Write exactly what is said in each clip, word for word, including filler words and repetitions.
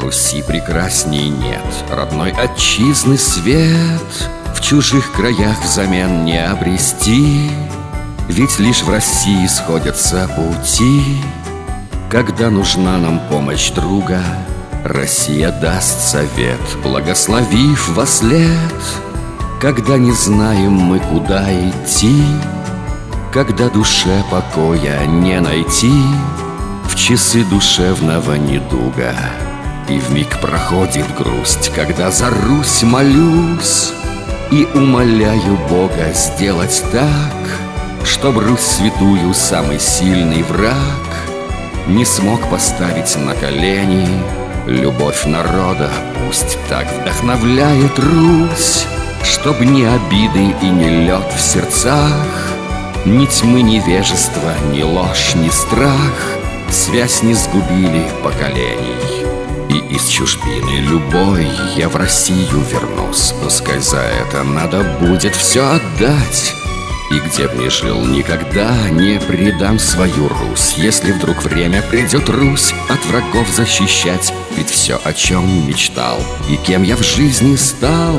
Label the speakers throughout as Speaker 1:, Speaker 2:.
Speaker 1: Руси прекрасней нет, родной отчизны свет в чужих краях взамен не обрести. Ведь лишь в России сходятся пути. Когда нужна нам помощь друга, Россия даст совет, благословив вослед. Когда не знаем мы, куда идти, когда душе покоя не найти, в часы душевного недуга и вмиг проходит грусть, когда за Русь молюсь и умоляю Бога сделать так, чтоб Русь святую самый сильный враг не смог поставить на колени. Любовь народа пусть так вдохновляет Русь, чтоб ни обиды и ни лед в сердцах, ни тьмы невежества, ни ложь, ни страх связь не сгубили поколений. И из чужбины любой я в Россию вернусь, пускай за это надо будет все отдать. И где б ни жил, никогда не предам свою Русь. Если вдруг время придет Русь от врагов защищать, ведь все, о чем мечтал и кем я в жизни стал,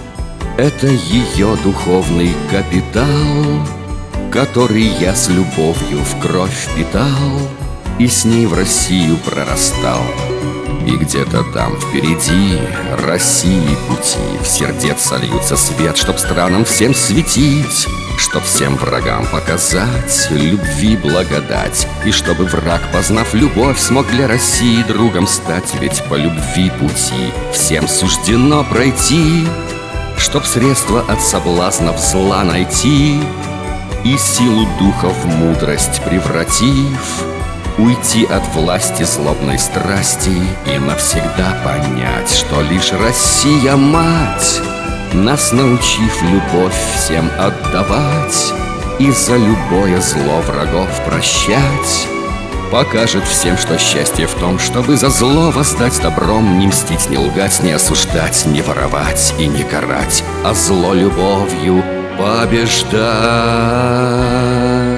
Speaker 1: это ее духовный капитал, который я с любовью в кровь впитал и с ней в Россию прорастал. И где-то там впереди России пути в сердец сольются свет, чтоб странам всем светить, чтоб всем врагам показать любви благодать, и чтобы враг, познав любовь, смог для России другом стать. Ведь по любви пути всем суждено пройти, чтоб средства от соблазнов зла найти и силу духа в мудрость превратив, уйти от власти злобной страсти и навсегда понять, что лишь Россия, мать, нас научив любовь всем отдавать и за любое зло врагов прощать, покажет всем, что счастье в том, чтобы за зло воздать добром, не мстить, не лгать, не осуждать, не воровать и не карать, а зло любовью побеждать.